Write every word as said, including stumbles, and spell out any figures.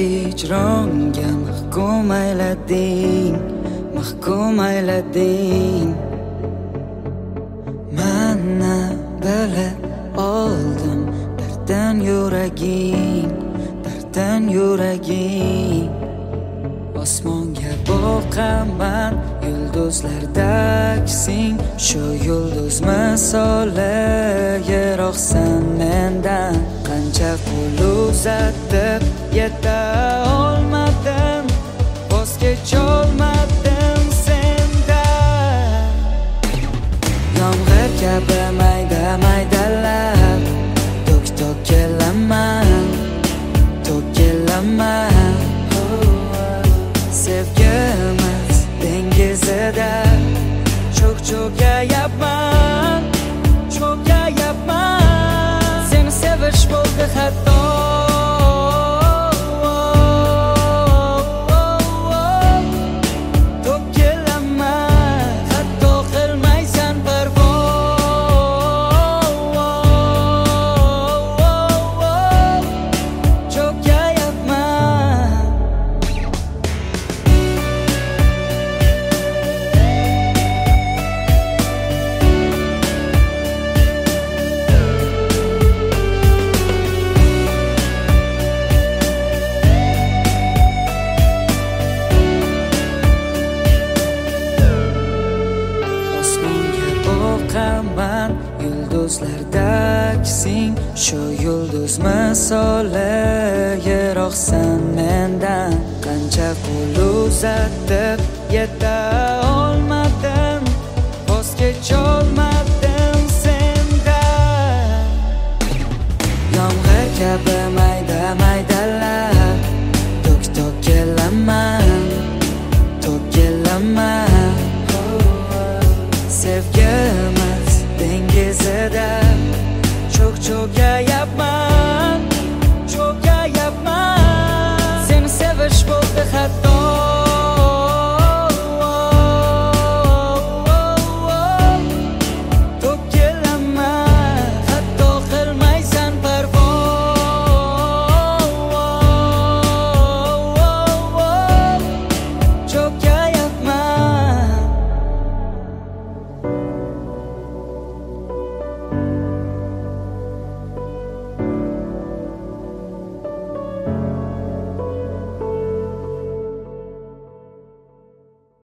hijronga mahkum aylading, mahkum aylading. Mana bilib oldim darddan yuraging, darddan yuraging. Osmonga boqaman yulduzlardaksing, shu yulduz misoli yiroqsan mendan. Qancha qo'l uzatib yeta olmadim, voz kecholmadim sendan. Yomg'ir kabi mayda maydalab tok-tok kelaman, tok kelaman. Sevgimiz dengizida cho'k-cho'kayapman, cho'kayapman. Seni sevish bo'ldi hatto. Tok kelaman, hatto qilmaysan parvo. Cho'kayapman. Boqaman yulduzlardaksing, shu yulduz misoli yiroqsan mendan. Qancha qo'l uzatib yeta olmadim, voz kecholmadim.